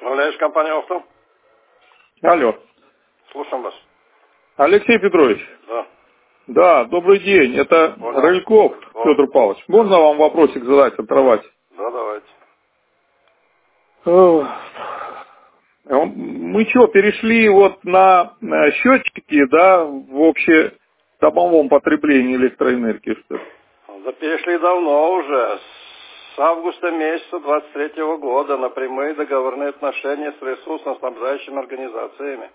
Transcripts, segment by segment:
Управляешь компанией «Авто»? Алло. Слушаем вас. Алексей Петрович. Да. Да, добрый день. Это Понял. Рыльков Федор Павлович. Можно вам вопросик задать, оторвать? Да, давайте. Мы что, перешли вот на счетчики, да, в общедомовом потреблении электроэнергии, что ли? Да перешли давно уже. С августа месяца 23-го года на прямые договорные отношения с ресурсно-снабжающими организациями.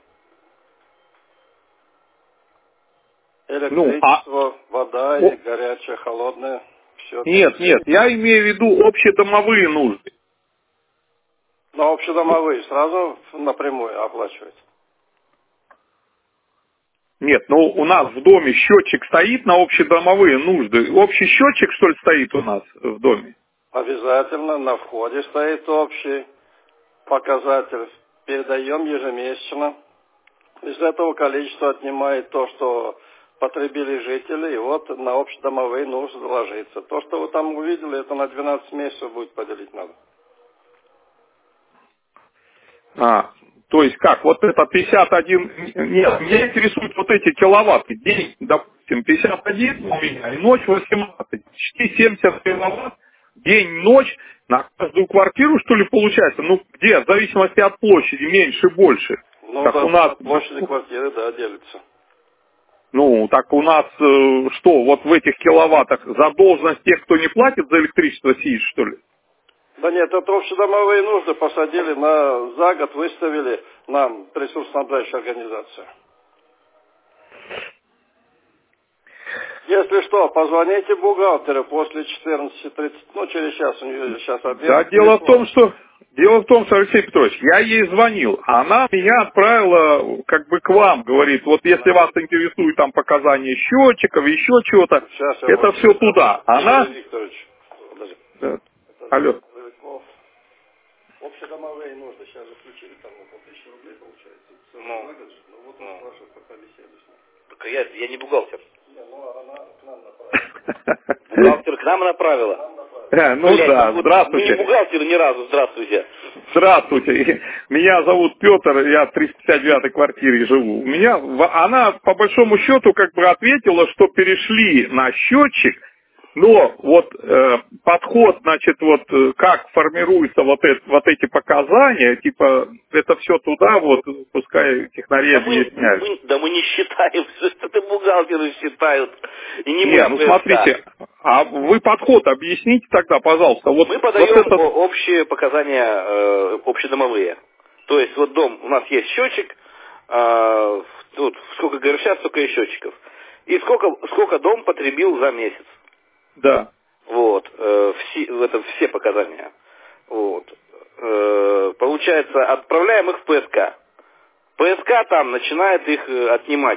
Электричество, вода, и горячее, холодное. Все. Нет, я имею в виду общедомовые нужды. Но общедомовые сразу напрямую оплачивать. Нет, ну у нас в доме счетчик стоит на общедомовые нужды. Общий счетчик, что ли, стоит у нас в доме? Обязательно на входе стоит общий показатель. Передаем ежемесячно. Из этого количества отнимает то, что потребили жители, и вот на общедомовые нужды ложится. То, что вы там увидели, это на 12 месяцев будет поделить надо. То есть как, вот это 51, нет, меня интересуют вот эти киловатты. День, допустим, 51 у меня, и ночь 18. Почти 70 киловатт, день, ночь, на каждую квартиру, что ли, получается? Ну, где, в зависимости от площади, меньше, больше. Ну, как да, у нас... площади квартиры, да, делится. Ну, так у нас, что, вот в этих киловаттах задолженность тех, кто не платит за электричество, сидит, что ли? Да нет, это общедомовые нужды посадили за год, выставили нам ресурсоснабжающая организация. Если что, позвоните бухгалтеру после 14:30, ну через час, у нее сейчас обед. Да, дело в том, что, Алексей Петрович, я ей звонил, она меня отправила как бы к вам, говорит, вот если вас интересуют там показания счетчиков, еще чего-то, это все туда. Она... Игорь Викторович, подожди. Да. Алло. Общедомовые нужды сейчас же включили, там на 1000 рублей получается. Ну вот он спрашивает, пока беседу с ним. Так я не бухгалтер. Не, ну она к нам направила. Бухгалтер к нам направила? Ну да, здравствуйте. Мы не бухгалтеры ни разу, здравствуйте. Здравствуйте. Меня зовут Петр, я в 359-й квартире живу. Она по большому счету как бы ответила, что перешли на счетчик, но вот подход, значит, вот как формируются вот эти показания, типа это все туда, вот пускай технари объясняют. Мы не считаем, что это бухгалтеры считают. И не ну смотрите, а вы подход объясните тогда, пожалуйста. Вот, мы подаем вот это... общие показания, общедомовые. То есть вот дом, у нас есть счетчик, вот сколько ГРШ, столько и счетчиков. И сколько дом потребил за месяц. Да. Вот, это все показания. Вот. Получается, отправляем их в ПСК. ПСК там начинает их отнимать.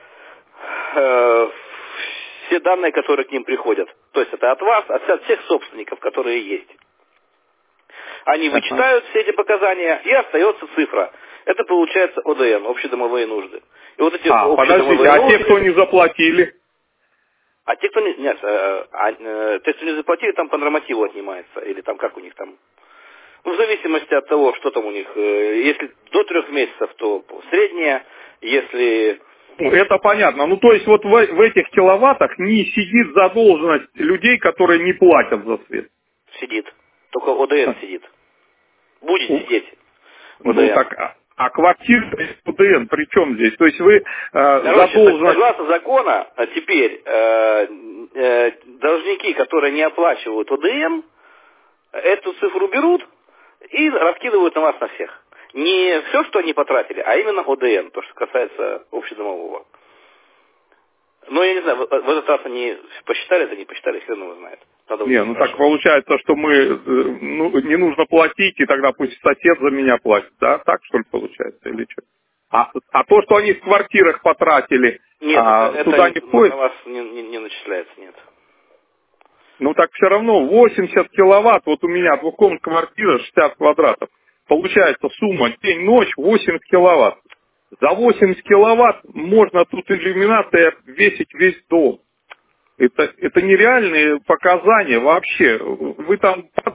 Все данные, которые к ним приходят. То есть это от вас, от всех собственников, которые есть. Они вычитают все эти показания, и остается цифра. Это получается ОДН, общедомовые нужды. И вот эти подождите, а те, кто не заплатили? А те, кто не... Нет, те, кто не заплатили, там по нормативу отнимается. Или там как у них там... Ну, в зависимости от того, что там у них. Если до 3 месяцев, то средняя. Если... Это понятно. Ну, то есть вот в этих киловаттах не сидит задолженность людей, которые не платят за свет. Сидит. Только ОДН сидит. Будет сидеть. ОДН. Ну, так... А квартира ОДН при чем здесь? То есть вы задолженность... Согласно закона, теперь должники, которые не оплачивают ОДН, эту цифру берут и раскидывают на вас на всех. Не все, что они потратили, а именно ОДН, то, что касается общедомового. Но я не знаю, в этот раз они посчитали это, не посчитали, хрен его знает. Ну так получается, что не нужно платить, и тогда пусть сосед за меня платит, да? Так что ли получается, или что? А то, что они в квартирах потратили, нет, туда не входит? На вас не начисляется, нет. Ну так все равно 80 киловатт, вот у меня двухкомнатная квартира, 60 квадратов. Получается сумма день-ночь 80 киловатт. За 80 киловатт можно тут иллюминацией обвесить весь дом. Это нереальные показания вообще. Вы там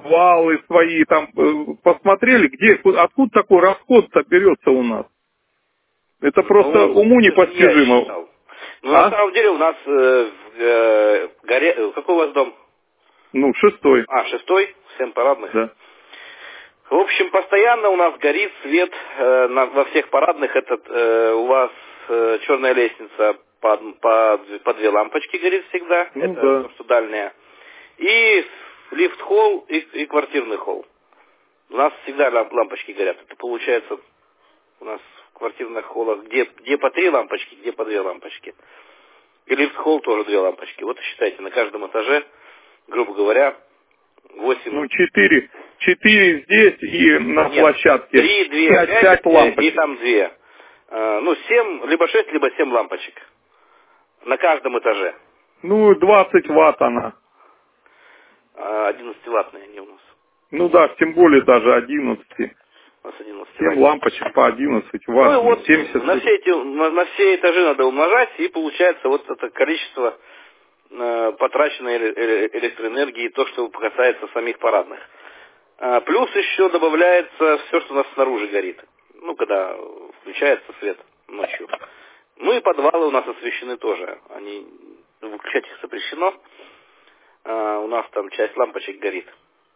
подвалы свои, там, посмотрели, откуда такой расход-то берется у нас? Это просто уму непостижимо. Ну, на самом деле у нас какой у вас дом? Ну, 6-й. 6-й, 7 парадных. Да. В общем, постоянно у нас горит свет во всех парадных. У вас черная лестница по 2 лампочки горит всегда. Ну, это да. то, что дальняя. И лифт-холл и квартирный холл. У нас всегда лампочки горят. Это получается у нас в квартирных холлах где по 3 лампочки, где по 2 лампочки. И лифт-холл тоже 2 лампочки. Вот считайте, на каждом этаже, грубо говоря, 8... Ну, 4 здесь и на площадке. 3, 2, 5 лампочек. И там 2. 7, либо 6, либо 7 лампочек. На каждом этаже. Ну, 20 ватт она. 11-ваттные они у нас. Ну да, тем более даже 11. У нас 11 7 лампочек по 11 ватт. Ну и вот 70. на все этажи надо умножать, и получается вот это количество потраченной электроэнергии, то, что касается самих парадных. Плюс еще добавляется все, что у нас снаружи горит. Ну, когда включается свет ночью. Ну и подвалы у нас освещены тоже. Выключать их запрещено. У нас там часть лампочек горит.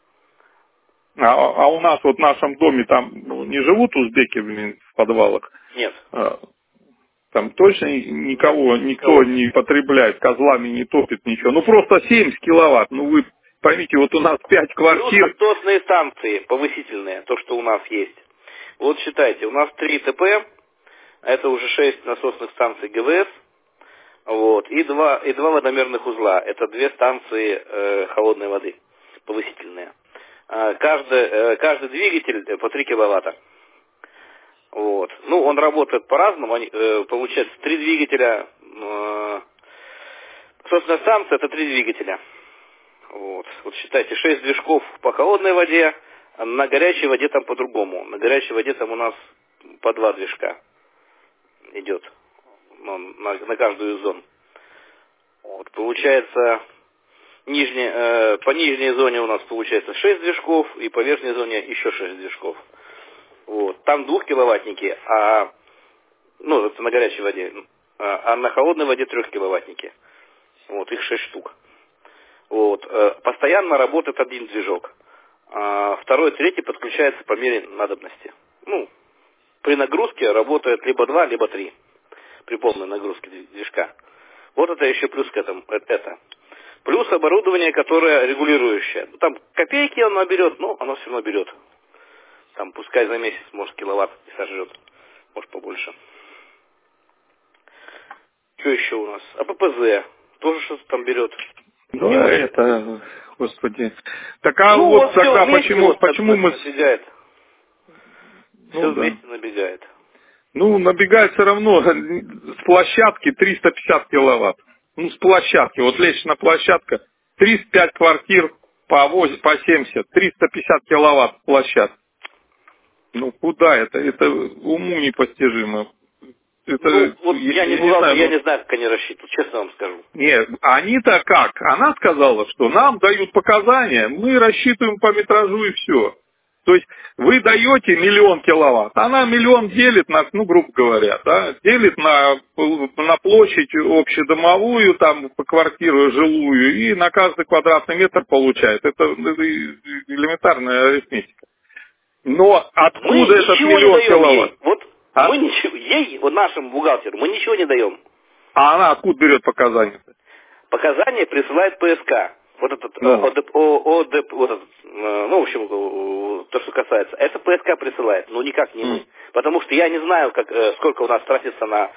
А у нас вот в нашем доме там не живут узбеки, в подвалах? Нет. Там точно никто не потребляет, козлами не топит ничего. Ну просто 70 киловатт. Ну вы поймите, вот у нас 5 квартир. Плюс насосные станции повысительные, то, что у нас есть. Вот считайте, у нас 3 ТП, это уже 6 насосных станций ГВС, вот, и 2 водомерных узла. Это 2 станции холодной воды, повысительные. Каждый двигатель по 3 киловатта. Вот. Ну, он работает по-разному. Получается, 3 двигателя. Собственно, станция — это 3 двигателя. Вот считайте, 6 движков по холодной воде, а на горячей воде там по-другому. На горячей воде там у нас по 2 движка идет на каждую из зон. Вот, получается, по нижней зоне у нас получается 6 движков, и по верхней зоне еще 6 движков. Вот. Там 2-киловаттники, это на горячей воде, а на холодной воде 3-киловаттники. Вот, их 6 штук. Вот. Постоянно работает один движок. Второй, третий подключается по мере надобности. При нагрузке работает либо 2, либо 3. При полной нагрузке движка. Вот это еще плюс к этому. Плюс оборудование, которое регулирующее. Там копейки оно берет, но оно все равно берет. Там пускай за месяц, может, киловатт и сожжет. Может, побольше. Что еще у нас? АППЗ. Тоже что-то там берет. Ну, господи. Так тогда почему мы... Набегает. Все вместе набегает. Набегает все равно с площадки 350 киловатт. С площадки. Вот лестничная площадка, 35 квартир по 70, 350 киловатт площадка. Куда это? Это уму непостижимо. Я не знаю, как они рассчитывают, честно вам скажу. Нет, они-то как? Она сказала, что нам дают показания, мы рассчитываем по метражу и все. То есть вы даете 1 000 000 киловатт, она 1 000 000 делит на, грубо говоря, делит на площадь общедомовую, там по квартиру жилую, и на каждый квадратный метр получает. Это элементарная арифметика. Но откуда этот 1 000 000 киловатт? Мы ничего, ей, нашему бухгалтеру, мы ничего не даем. А она откуда берет показания? Показания присылает ПСК. В общем, то, что касается. Это ПСК присылает, никак не мы. Потому что я не знаю, сколько у нас тратится на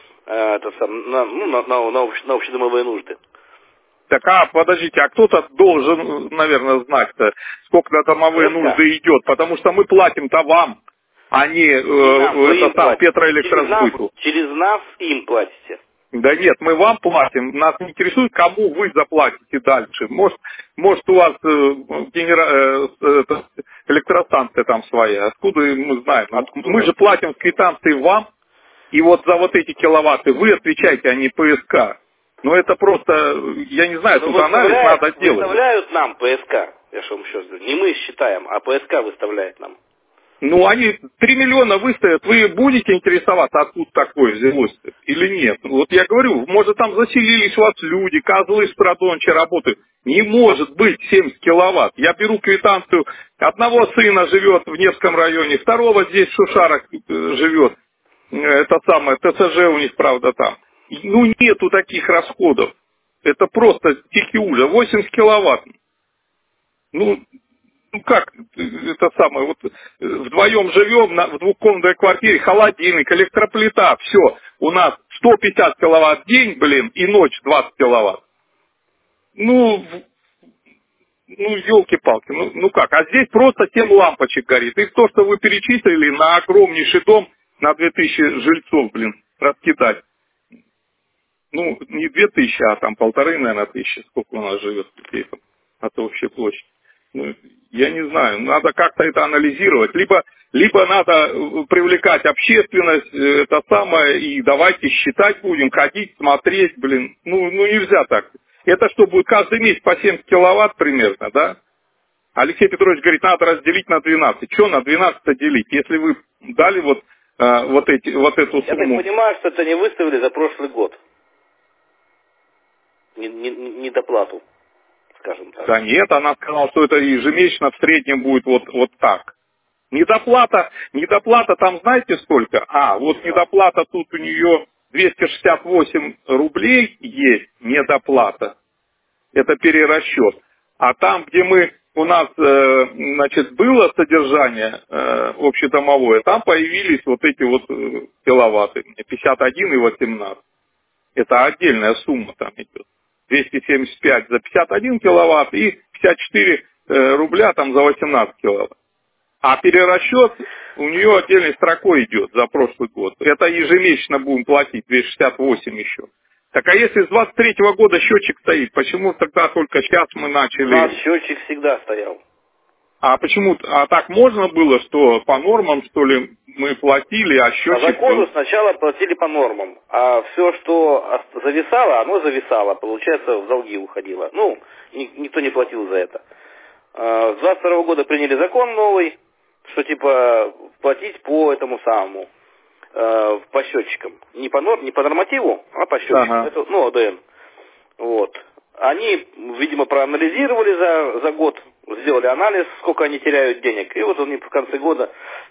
общедомовые нужды. Так, подождите, а кто-то должен, наверное, знать-то, сколько на домовые нужды идет, потому что мы платим-то вам, а не Петроэлектросбыту. Через нас им платите. Да нет, мы вам платим, нас не интересует, кому вы заплатите дальше. Может у вас электростанция там своя, откуда мы знаем? Мы же платим с квитанции вам, и вот за вот эти киловатты вы отвечаете, а не ПСК. Это просто, я не знаю, тут анализ надо делать. Выставляют нам ПСК. Я же вам еще раз говорю. Не мы считаем, а ПСК выставляет нам. Ну, они 3 миллиона выставят, вы будете интересоваться, откуда такое взялось или нет? Вот я говорю, может там заселились у вас люди, козлы с продонча работают. Не может быть 70 киловатт. Я беру квитанцию, одного сына живет в Невском районе, второго здесь в Шушарах живет. Это самое, ТСЖ у них, правда, там. Ну, нету таких расходов. Это просто тихий ужас. 80 киловатт. Ну как, это самое, вот вдвоем живем в двухкомнатной квартире, холодильник, электроплита, все. У нас 150 киловатт в день, блин, и ночь 20 киловатт. Ну, елки-палки, ну как, а здесь просто 7 лампочек горит. И то, что вы перечислили, на огромнейший дом, на 2000 жильцов, блин, раскидать. Ну, не 2000, а там 1500, наверное, тысячи, сколько у нас живет людей там, от общей площади. Ну, я не знаю, надо как-то это анализировать. Либо надо привлекать общественность, это самое, и давайте считать будем, ходить, смотреть, блин. Ну нельзя так. Это что, будет каждый месяц по 70 киловатт примерно, да? Алексей Петрович говорит, надо разделить на 12. Что на 12 делить? Если вы дали вот эту сумму. Я так понимаю, что это не выставили за прошлый год. Недоплату, скажем так. Да нет, она сказала, что это ежемесячно в среднем будет вот так. Недоплата там знаете сколько? Недоплата тут у нее 268 рублей есть, недоплата. Это перерасчет. А там, где у нас, было содержание общедомовое, там появились вот эти вот киловатты, 51 и 18. Это отдельная сумма там идет. 275 за 51 киловатт и 54 рубля там за 18 киловатт. А перерасчет у нее отдельной строкой идет за прошлый год. Это ежемесячно будем платить, 268 еще. Так а если с 23-го года счетчик стоит, почему тогда только сейчас мы начали? У нас счетчик всегда стоял. А почему? А так можно было, что по нормам, что ли, мы платили, а счетчик... По закону сначала платили по нормам, а все, что зависало, оно зависало, получается, в долги уходило. Ну, никто не платил за это. С 22 года приняли закон новый, что типа платить по этому самому, по счетчикам. Не по нормативу, а по счетчикам. Ага. Это, ОДН. Вот. Они, видимо, проанализировали за год, сделали анализ, сколько они теряют денег. И вот они в конце года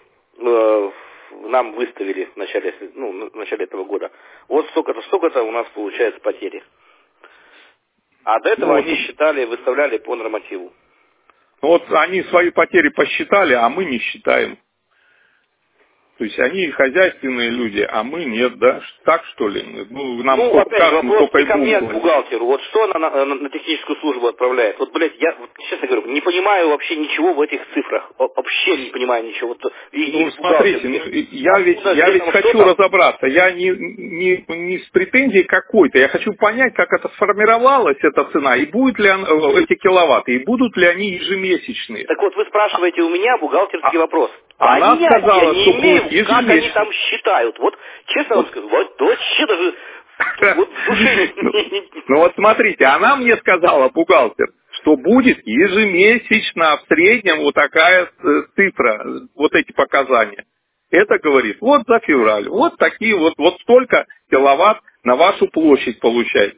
нам выставили в начале этого года. Вот столько-то у нас получается потери. А до этого они считали, выставляли по нормативу. Вот они свои потери посчитали, а мы не считаем. То есть они хозяйственные люди, а мы нет, да? Так что ли? Нам опять вопрос ко мне, к бухгалтеру. Вот что она на техническую службу отправляет? Вот, блядь, я, честно говорю, не понимаю вообще ничего в этих цифрах. Вообще не понимаю ничего. Смотрите, я ведь хочу разобраться. Я не с претензией какой-то. Я хочу понять, как это сформировалась, эта цена, и будут ли эти киловатты, и будут ли они ежемесячные. Так вот, вы спрашиваете у меня бухгалтерский вопрос. Она сказала, я не что имею, будет как они там считают. Вот, честно вам скажу, вот вообще даже вот в душе... Ну вот смотрите, она мне сказала, бухгалтер, что будет ежемесячно в среднем вот такая цифра, вот эти показания. Это говорит, вот за февраль, вот такие вот столько киловатт на вашу площадь получается.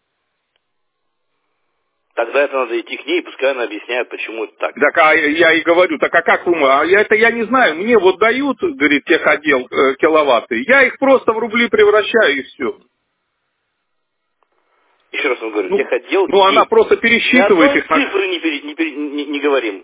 Тогда это надо идти к ней, пускай она объясняет, почему это так. Так, я и говорю, так а как вы, я не знаю, мне вот дают, говорит, техотдел киловатты, я их просто в рубли превращаю и все. Еще раз вам говорю, техотдел... она просто пересчитывает их. Цифры не говорим.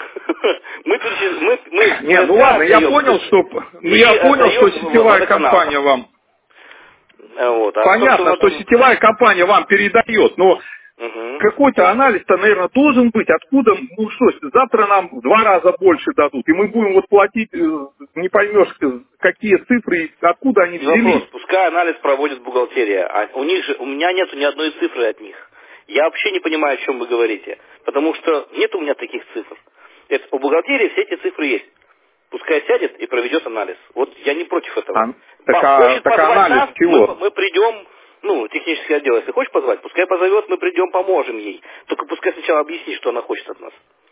Нет, ладно, я понял, что сетевая компания вам... Понятно, что сетевая компания вам передает, но... Какой-то анализ-то, наверное, должен быть. Откуда, завтра нам в 2 раза больше дадут, и мы будем платить, не поймешь, какие цифры, откуда они взялись. Вопрос, пускай анализ проводит бухгалтерия, а у меня нету ни одной цифры от них. Я вообще не понимаю, о чем вы говорите, потому что нет у меня таких цифр. У бухгалтерии все эти цифры есть. Пускай сядет и проведет анализ. Вот я не против этого. Так анализ нас, чего? Мы придем... технический отдел, если хочешь позвать, пускай позовет, мы придем, поможем ей. Только пускай сначала объяснит, что она хочет от нас.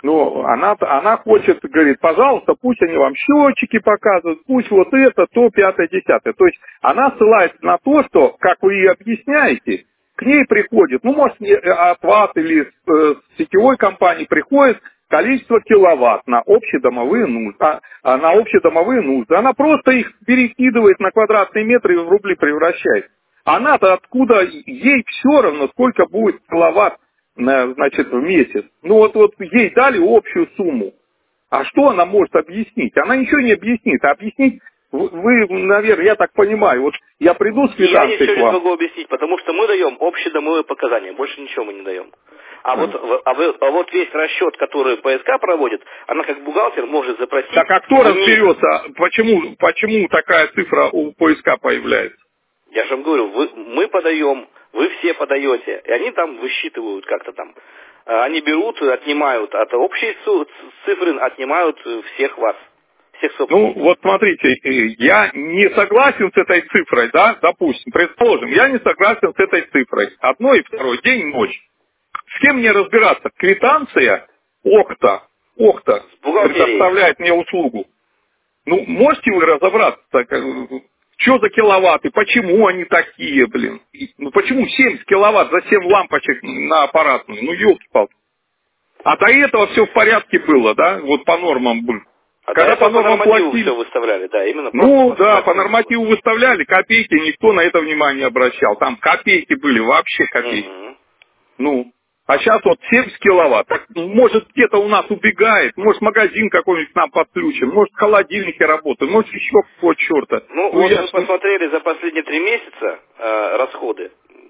Но она хочет, говорит, пожалуйста, пусть они вам счетчики показывают, пусть вот это, то, пятое, десятое. То есть она ссылается на то, что, как вы и объясняете, к ней приходит, ну, может, от вас или с сетевой компании приходит количество киловатт на общедомовые нужды. На общедомовые нужды. Она просто их перекидывает на квадратные метры и в рубли превращает. Она-то откуда, ей все равно, сколько будет киловатт, значит, в месяц. Ну вот ей дали общую сумму. А что она может объяснить? Она ничего не объяснит. А объяснить, вы, наверное, я так понимаю, вот я приду с квитанцией к вам. Я ничего не могу объяснить, потому что мы даем общедомовые показания, больше ничего мы не даем. А вот весь расчет, который ПСК проводит, она как бухгалтер может запросить... Так а кто разберется, почему такая цифра у ПСК появляется? Я же вам говорю, мы подаем, вы все подаете, и они там высчитывают как-то там. Они берут, отнимают от общей цифры, отнимают всех вас, всех собственников. Ну, вот смотрите, я не согласен с этой цифрой, да, допустим, предположим, я не согласен с этой цифрой. Одно и второй день, ночь. С кем мне разбираться? Квитанция, Окта предоставляет мне услугу. Ну, можете вы разобраться, что за киловатты, почему они такие, блин? Ну, почему 70 киловатт за 7 лампочек на аппаратную? Ну, ёлки-палки. А до этого все в порядке было, да? Вот по нормам было. Когда по нормам платили, все выставляли, да, именно. Ну, да, по нормативу выставляли, копейки, никто на это внимание не обращал. Там копейки были, вообще копейки. Ну, а сейчас вот 70 киловатт. Так, может, где-то у нас убегает, может, магазин какой-нибудь к нам подключен, может, холодильники работают, может, еще какого черта. Ну, вот мы посмотрели за последние 3 месяца расходы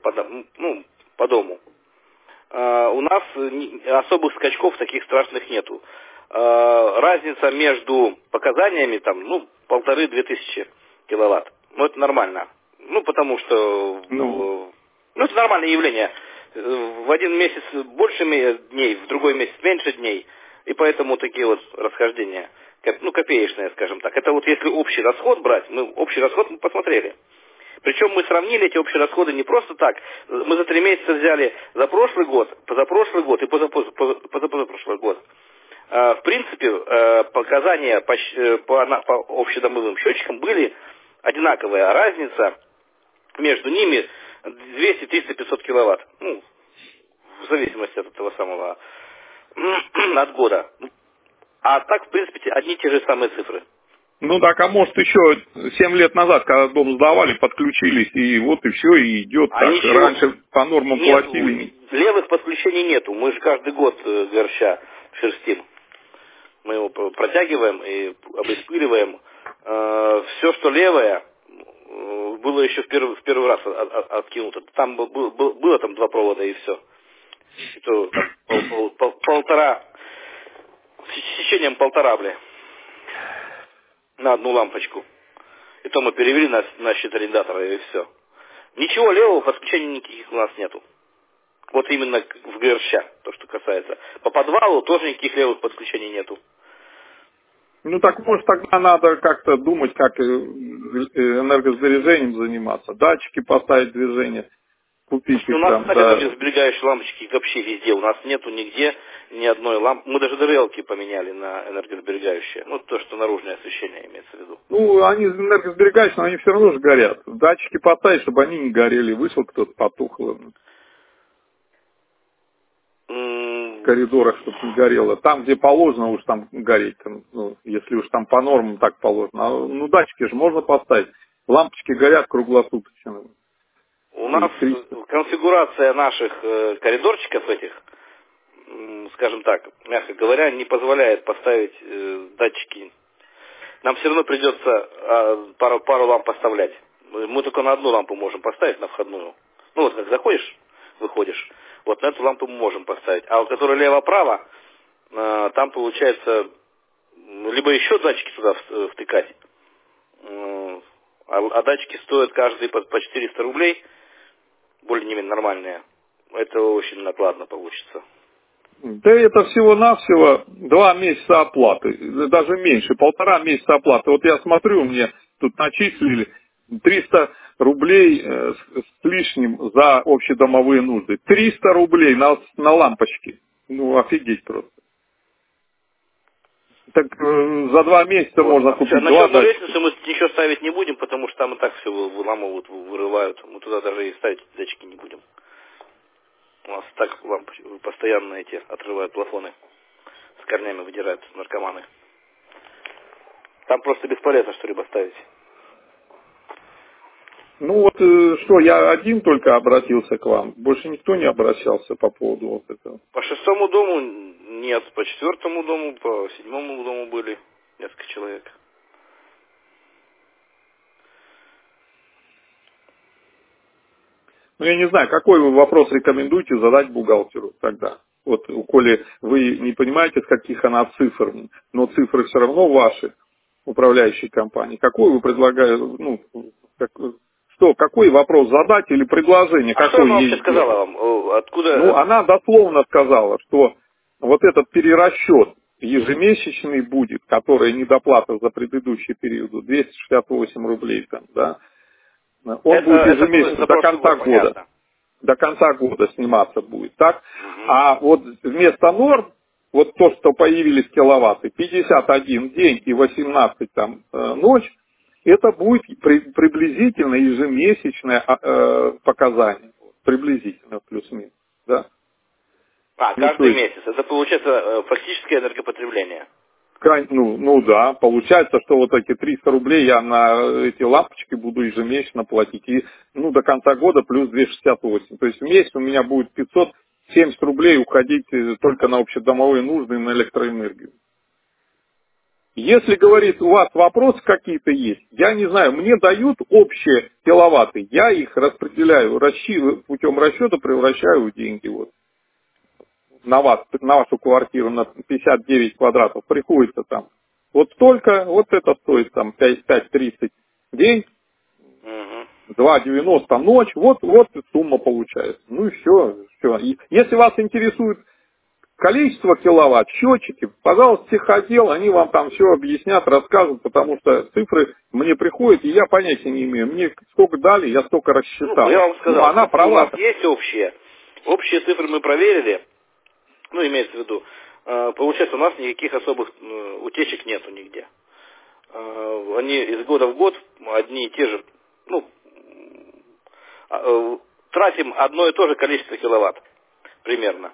по дому. У нас особых скачков таких страшных нету. Разница между показаниями, там, 1500-2000 киловатт. Ну, это нормально. Ну, потому что... это нормальное явление. В один месяц больше дней, в другой месяц меньше дней. И поэтому такие вот расхождения, копеечные, скажем так. Это вот если общий расход брать, общий расход мы посмотрели. Причем мы сравнили эти общие расходы не просто так. Мы за 3 месяца взяли за прошлый год, позапрошлый год и позапрошлый год. В принципе, показания по общедомовым счетчикам были одинаковые, а разница между ними 200, 300, 500 киловатт. Ну, в зависимости от этого самого, от года. А так, в принципе, одни и те же самые цифры. Ну так, а может еще 7 лет назад, когда дом сдавали, подключились, и вот и все, и идет так. Раньше по нормам платили. Левых подключений нету. Мы же каждый год горща шерстим. Мы его протягиваем и обеспыливаем. Все, что левое, было еще в первый раз откинуто. Там было там 2 провода и все. Это полтора, с сечением 1,5, бля, на одну лампочку. И то мы перевели на счет арендатора и все. Ничего левого подключения никаких у нас нету. Вот именно в ГРЩ, то, что касается. По подвалу тоже никаких левых подключений нету. Ну так может тогда надо как-то думать, как энергосбережением заниматься. Датчики поставить движение, купить их там. У нас, кстати, энергосберегающие лампочки вообще везде. У нас нету нигде ни одной лампы. Мы даже ДРЛ-ки поменяли на энергосберегающие. Ну, то, что наружное освещение имеется в виду. Ну, они энергосберегающие, но они все равно же горят. Датчики поставить, чтобы они не горели. Вышел кто-то, потухло. В коридорах, чтобы не горело. Там, где положено уж там гореть, ну, если уж там по нормам так положено. Ну, датчики же можно поставить. Лампочки горят круглосуточно. У нас конфигурация наших коридорчиков этих, скажем так, мягко говоря, не позволяет поставить датчики. Нам все равно придется пару ламп поставлять. Мы только на одну лампу можем поставить, на входную. Ну, вот как заходишь, выходишь. Вот на эту лампу мы можем поставить. А вот которая лево-право, там получается либо еще датчики туда втыкать. А датчики стоят каждый по 400 рублей, более-менее нормальные. Это очень накладно получится. Да это всего-навсего 2 месяца оплаты, даже меньше, 1,5 месяца оплаты. Вот я смотрю, мне тут начислили 300 рублей с лишним за общедомовые нужды. 300 рублей на лампочки. Ну, офигеть просто. Так за 2 месяца Вот. можно купить Насчет 2 датчика. лестницы мы ничего ставить не будем, потому что там и так все выламывают, вырывают. Мы туда даже и ставить датчики не будем. У нас так постоянно эти отрывают плафоны. С корнями выдирают наркоманы. Там просто бесполезно что-либо ставить. Ну вот что, я один только обратился к вам. Больше никто не обращался по поводу вот этого. По 6-му дому нет, по 4-му дому, по 7-му дому были несколько человек. Ну, я не знаю, какой вы вопрос рекомендуете задать бухгалтеру тогда? Вот, коли вы не понимаете, с каких она цифр, но цифры все равно ваши, управляющей компании. Какой вы предлагаете, ну, какой вопрос задать или предложение, А что какое она вообще ей сделать? сказала вам? Откуда? Ну, она дословно сказала, что вот этот перерасчет ежемесячный будет, который недоплата за предыдущий период, 268 рублей там, да, он будет Это ежемесячно за до прошлый конца год, года. понятно. До конца года сниматься будет, так? Угу. А вот вместо норм, вот то, что появились киловатты, 51 день и 18 там ночь, это будет приблизительно ежемесячное показание. Приблизительно плюс-минус, да? А, Ну, то каждый есть, месяц. Это получается фактическое энергопотребление. ну да, получается, что вот эти 300 рублей я на эти лампочки буду ежемесячно платить. И, ну, до конца года плюс 268. То есть в месяц у меня будет 570 рублей уходить только на общедомовые нужды и на электроэнергию. Если, говорит, у вас вопросы какие-то есть, я не знаю, мне дают общие киловатты, я их распределяю, путем расчета превращаю в деньги. Вот. На вашу квартиру на 59 квадратов приходится там. Вот столько, вот это стоит там 5,30 день, Угу. 2,90 ночь, вот и сумма получается. Ну и все. И если вас интересует количество киловатт, счетчики, пожалуйста, техотдел, они вам там все объяснят, расскажут, потому что цифры мне приходят, и я понятия не имею. Мне сколько дали, я столько Ну, рассчитал. я вам сказал, Она цифры у права. нас есть общие. Общие цифры мы проверили. Ну, имеется в виду. Получается, у нас никаких особых утечек нету нигде. Они из года в год одни и те же, ну, тратим одно и то же количество киловатт. Примерно.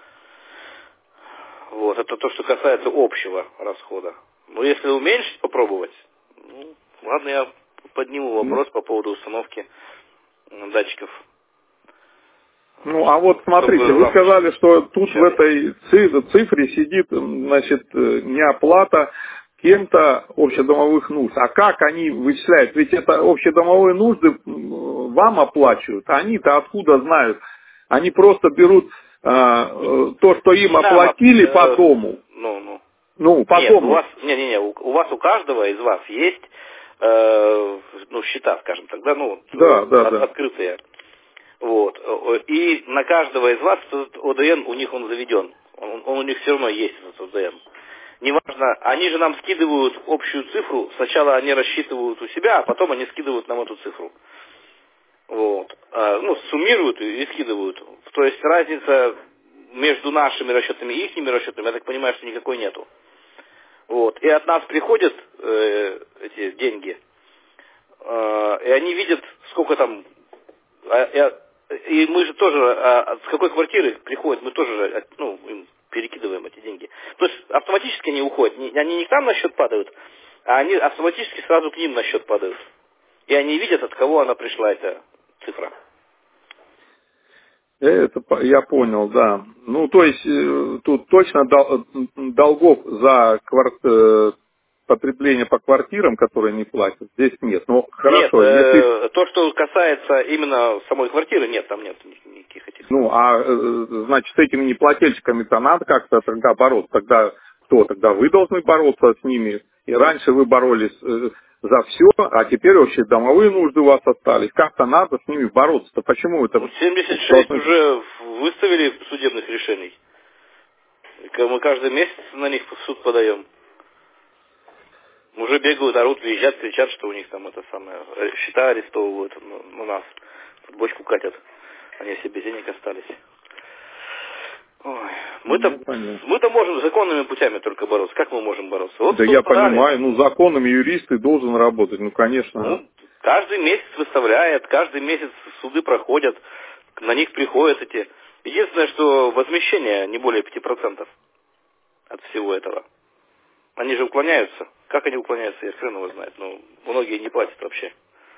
Вот, это то, что касается общего расхода. Но если уменьшить, попробовать, ну, ладно, я подниму вопрос по поводу установки датчиков. Ну, а вот смотрите, Чтобы вы сказали, что тут в сейчас. этой цифре сидит, значит, неоплата кем-то общедомовых нужд. А как они вычисляют? Ведь это общедомовые нужды вам оплачивают, а они-то откуда знают? Они просто берут то, что им Не нам, оплатили по дому. Ну, по нет, дому. у вас у каждого из вас есть счета, скажем так, Да. открытые. Вот. И на каждого из вас этот ОДН, у них он заведен. Он у них все равно есть, этот ОДН. Неважно, они же нам скидывают общую цифру. Сначала они рассчитывают у себя, а потом они скидывают нам эту цифру. Вот. Суммируют и скидывают. То есть разница между нашими расчетами и их расчетами, я так понимаю, что никакой нету. Вот. И от нас приходят эти деньги, и они видят, сколько там. И мы же тоже, с какой квартиры приходят, мы тоже им перекидываем эти деньги. То есть автоматически они уходят. Они не к нам на счет падают, а они автоматически сразу к ним на счет падают. И они видят, от кого она пришла, эта цифра. Это я понял, да. Ну, то есть тут точно долгов за потребление по квартирам, которые не платят, здесь нет. Но хорошо, Нет, если... то, что касается именно самой квартиры, нет, там нет никаких этих. Ну, значит, с этими неплательщиками-то надо как-то тогда бороться. Тогда кто? Тогда вы должны бороться с ними. И раньше вы боролись за все, а теперь вообще домовые нужды у вас остались. Как-то надо с ними бороться-то. Почему это... 76 уже выставили судебных решений. Мы каждый месяц на них в суд подаем. Уже бегают, орут, визжат, кричат, что у них там счета арестовывают на нас. Бочку катят. Они все без денег остались. Ой, мы-то можем законными путями только бороться. Как мы можем бороться? Вот да я понимаю, законами юристы должен работать, конечно. Ну, каждый месяц выставляет, каждый месяц суды проходят, на них приходят эти. Единственное, что возмещение не более 5% от всего этого. Они же уклоняются. Как они уклоняются, я хрен его знает. Ну, многие не платят вообще.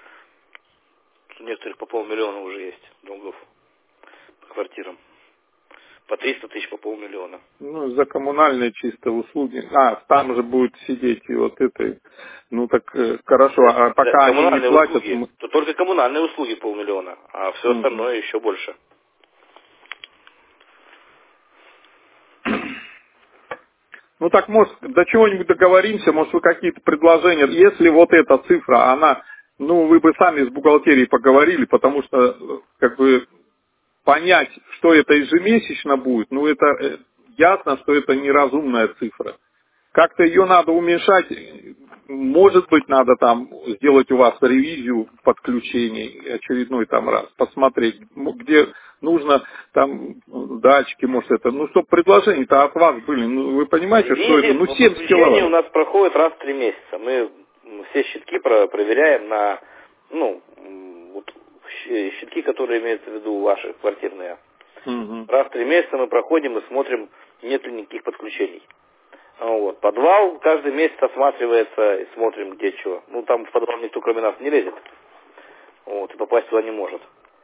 У некоторых по 500 000 уже есть долгов по квартирам. По 300 000, по 500 000. Ну, за коммунальные чисто услуги. Там же будет сидеть и вот это. Ну, так хорошо, а пока они не платят... Услуги, то только коммунальные услуги 500 000, а все остальное еще больше. Ну, так, может, до чего-нибудь договоримся, может, вы какие-то предложения... Если вот эта цифра, она... Ну, вы бы сами с бухгалтерией поговорили, потому что, как бы... Понять, что это ежемесячно будет, ну это ясно, что это неразумная цифра. Как-то ее надо уменьшать, может быть, надо там сделать у вас ревизию подключений очередной там раз, посмотреть, где нужно там датчики, может это, ну чтобы предложения-то от вас были, ну вы понимаете, что это, 70 киловатт. У нас проходит раз в 3 месяца, мы все щитки проверяем на, щитки, которые имеются в виду ваши квартирные. Раз в 3 месяца мы проходим и смотрим, нет ли никаких подключений. Вот. Подвал каждый месяц осматривается и смотрим, где что. Ну, там в подвал никто, кроме нас, не лезет. Вот, и попасть туда не может.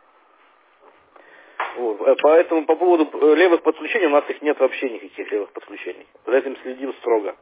Вот. Поэтому по поводу левых подключений, у нас их нет вообще никаких левых подключений. За этим следим строго.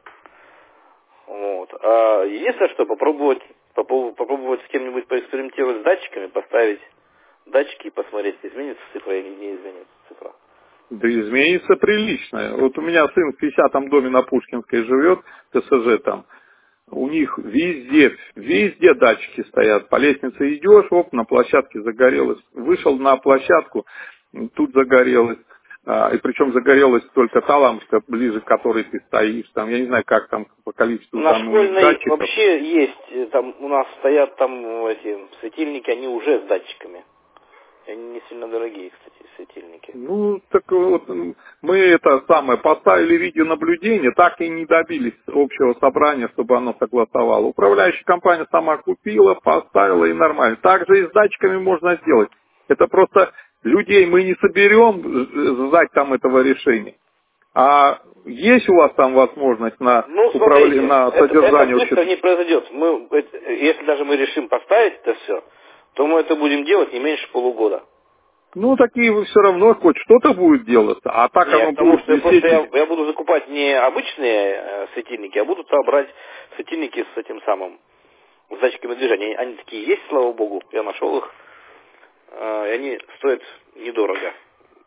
Вот. А единственное, что попробовать с кем-нибудь поэкспериментировать с датчиками, поставить датчики и посмотреть, изменится цифра или не изменится цифра. Да изменится прилично. Вот у меня сын в 50-м доме на Пушкинской живет, ТСЖ там. У них везде датчики стоят. По лестнице идешь, на площадке загорелось. Вышел на площадку, тут загорелось. И причем загорелась только та лампочка, ближе к которой ты стоишь. Там, я не знаю, как там по количеству на там школьной датчиков. Вообще есть. Там у нас стоят там эти светильники, они уже с датчиками. Они не сильно дорогие, кстати, светильники. Ну, так вот, мы это самое, поставили видеонаблюдение, так и не добились общего собрания, чтобы оно согласовало. Управляющая компания сама купила, поставила и нормально. Так же и с датчиками можно сделать. Это просто людей мы не соберем сдать там этого решения. А есть у вас там возможность на управление, на содержание? Это быстро не произойдет. Если даже мы решим поставить это все, то мы это будем делать не меньше полугода. Ну, такие все равно хоть что-то будет делаться, а так Нет, оно потому будет что висеть. Я буду закупать не обычные светильники, а буду брать светильники с этим самым, с датчиками движения. Они такие есть, слава богу, я нашел их, и они стоят недорого.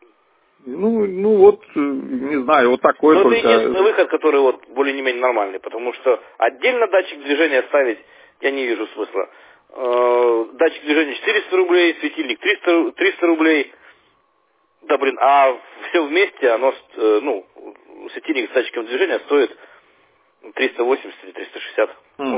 Ну вот, не знаю, вот такой Но только... это единственный выход, который вот более-менее нормальный, потому что отдельно датчик движения ставить я не вижу смысла. Датчик движения 400 рублей, светильник 300 рублей. Да блин, а все вместе оно, светильник с датчиком движения стоит 380 или 360.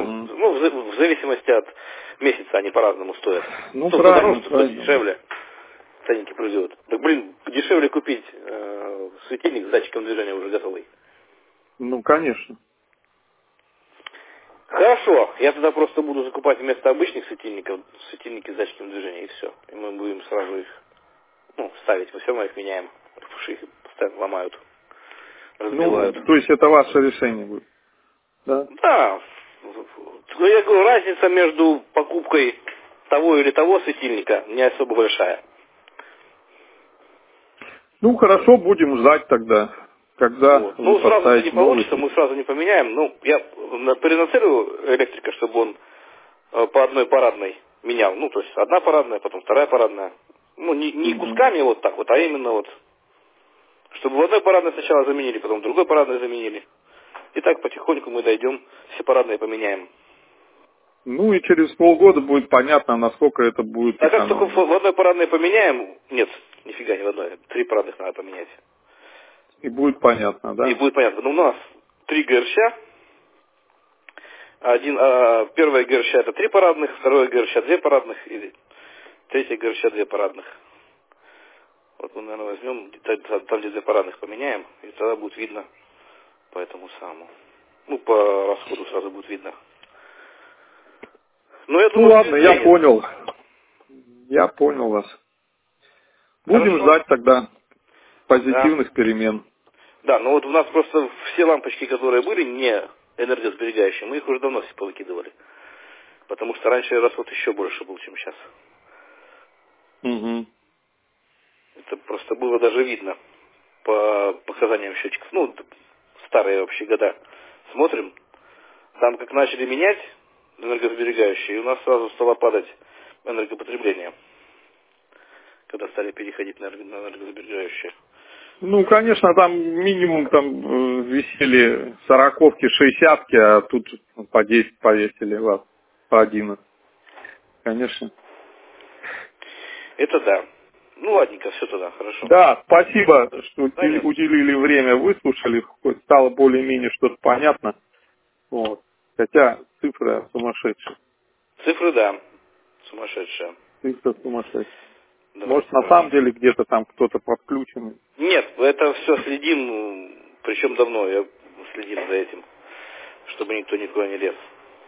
В зависимости от месяца они по-разному стоят. Ну, кто правильно, дороже, кто дешевле. Ценники производят. Так, блин, дешевле купить светильник с датчиком движения уже готовый. Ну, конечно. Хорошо, я тогда просто буду закупать вместо обычных светильников светильники с датчиком движения, и все. И мы будем сразу их ставить. Мы все равно их меняем. Потому что их постоянно ломают, разбивают. Ну, то есть это ваше решение будет? Да. Да. Я говорю, разница между покупкой того или того светильника не особо большая. Ну, хорошо, будем ждать тогда, когда вот. Ну, сразу это не новый... получится, мы сразу не поменяем. Ну, я перенацелю электрика, чтобы он по одной парадной менял. Ну, то есть одна парадная, потом вторая парадная. Ну, не кусками вот так вот, а именно вот, чтобы в одной парадной сначала заменили, потом в другой парадной заменили. И так потихоньку мы дойдем, все парадные поменяем. Ну, и через полгода будет понятно, насколько это будет А как только в одной парадной поменяем, нет, нифига не в одной, 3 парадных надо поменять. И будет понятно, да? И будет понятно. Но у нас 3 ГРЩ. Первое ГРЩ это 3 парадных, второе ГРЩ 2 парадных, и третье ГРЩ 2 парадных. Вот мы, наверное, возьмем, там, где для парадных поменяем, и тогда будет видно по этому самому. Ну, по расходу сразу будет видно. Но я Ну думаю, ладно, я понял. Я понял вас. Будем Хорошо. ждать тогда Да. позитивных перемен. Да, но вот у нас просто все лампочки, которые были не энергосберегающие, мы их уже давно все повыкидывали. Потому что раньше расход еще больше был, чем сейчас. Угу. Это просто было даже видно по показаниям счетчиков. Ну, старые вообще года. Смотрим, там как начали менять энергосберегающие, и у нас сразу стало падать энергопотребление, когда стали переходить на энергосберегающие. Ну, конечно, там минимум там висели 40-ки, 60-ки, а тут по 10 повесили вас, по 11. Конечно. Это да. Ну, ладненько, все тогда, хорошо. Да, спасибо, что Понятно. уделили время, выслушали, хоть стало более-менее что-то понятно. Вот. Хотя цифры сумасшедшие. Цифры, да, сумасшедшие. Цифры сумасшедшие. Давайте Может, на самом проверим. деле где-то там кто-то подключен. Нет, это все следим, причем давно я следим за этим, чтобы никто никуда не лез.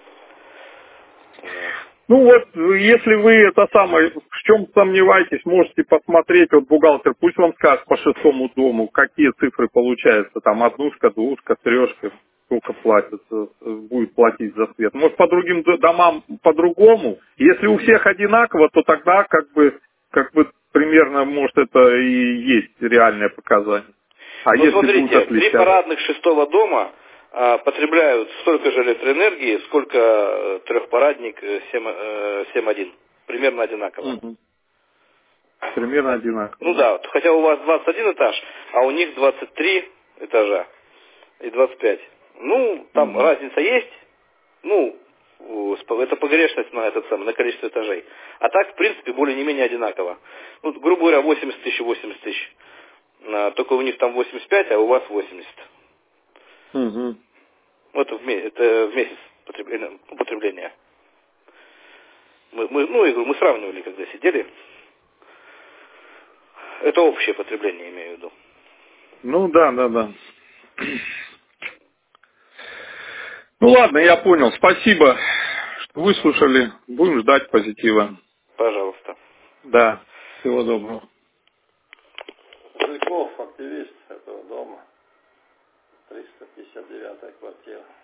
Вот. Ну вот, если вы это самое, в чем сомневаетесь, можете посмотреть, вот бухгалтер, пусть вам скажет по шестому дому, какие цифры получаются, там однушка, двушка, трешка, сколько платят, будет платить за свет. Может, по другим домам по-другому. Если у всех одинаково, то тогда как бы примерно, может, это и есть реальное показание. А Ну, если будут смотрите, 3 отличаться? парадных шестого дома потребляют столько же электроэнергии, сколько трехпарадник 7.1. Примерно одинаково. Мгм. Примерно одинаково, Ну да? да, вот, хотя у вас 21 этаж, а у них 23 этажа и 25. Ну, там Мгм. разница есть. Ну, это погрешность на этот самый, на количество этажей. А так, в принципе, более не менее одинаково. Ну, грубо говоря, 80 тысяч, 80 тысяч. Только у них там 85, а у вас 80. Мгм. Вот это в месяц употребления. Ну, я говорю, мы сравнивали, когда сидели. Это общее потребление, имею в виду. Ну да, да, да. Ну ладно, я понял. Спасибо, что выслушали. Будем ждать позитива. Пожалуйста. Да. Всего доброго. Жуков, активист этого дома, 359-я квартира.